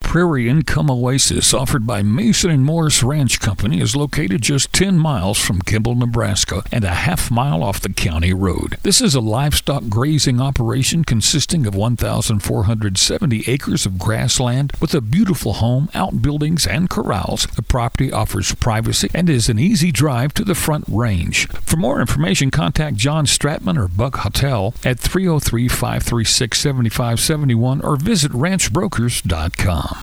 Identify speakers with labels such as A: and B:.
A: Prairie Income Oasis, offered by Mason and Morris Ranch Company, is located just 10 miles from Kimball, Nebraska, and a half-mile off the county road. This is a livestock grazing operation consisting of 1,470 acres of grassland with a beautiful home, outbuildings, and corrals. The property offers privacy and is an easy drive to the Front Range. For more information, contact John Stratman or Buck Hotel at 303-536-7571 or visit ranchbrokers.com.